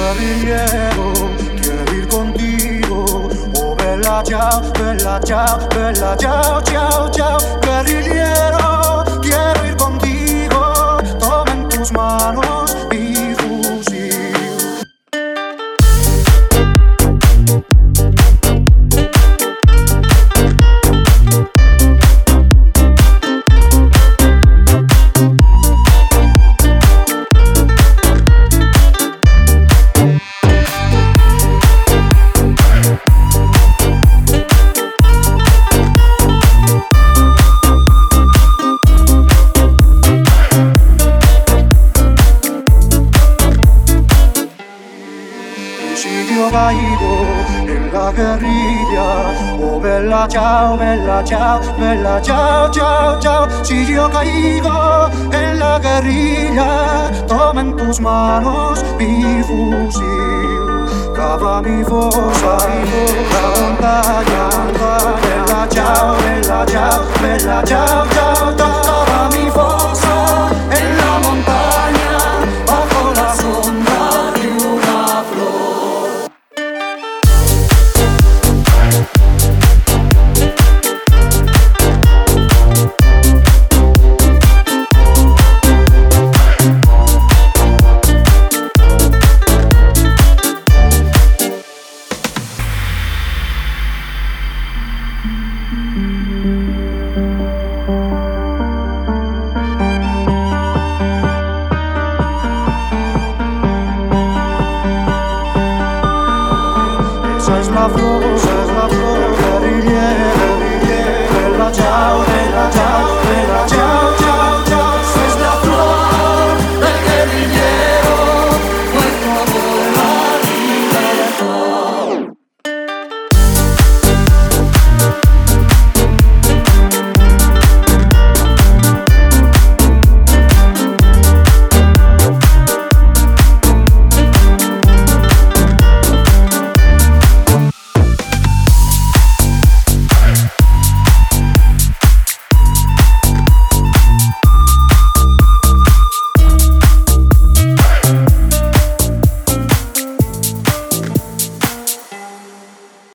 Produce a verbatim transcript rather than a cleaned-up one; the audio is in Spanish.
guerrillero, quiero ir contigo. Oh, bella ciao, bella ciao, bella ciao, ciao, ciao. Guerrillero, quiero ir contigo. Toma en tus manos mi fusil. Caigo en la guerrilla, oh bella ciao, bella ciao, bella ciao, ciao, ciao. Si yo caigo en la guerrilla, toma en tus manos mi fusil. Cava mi fosa, la montaña, bella ciao, bella ciao, bella ciao, ciao, ciao. Cava mi fosa en la montaña, bajo la sombra de una flor. Esa es la flor, esa es la flor.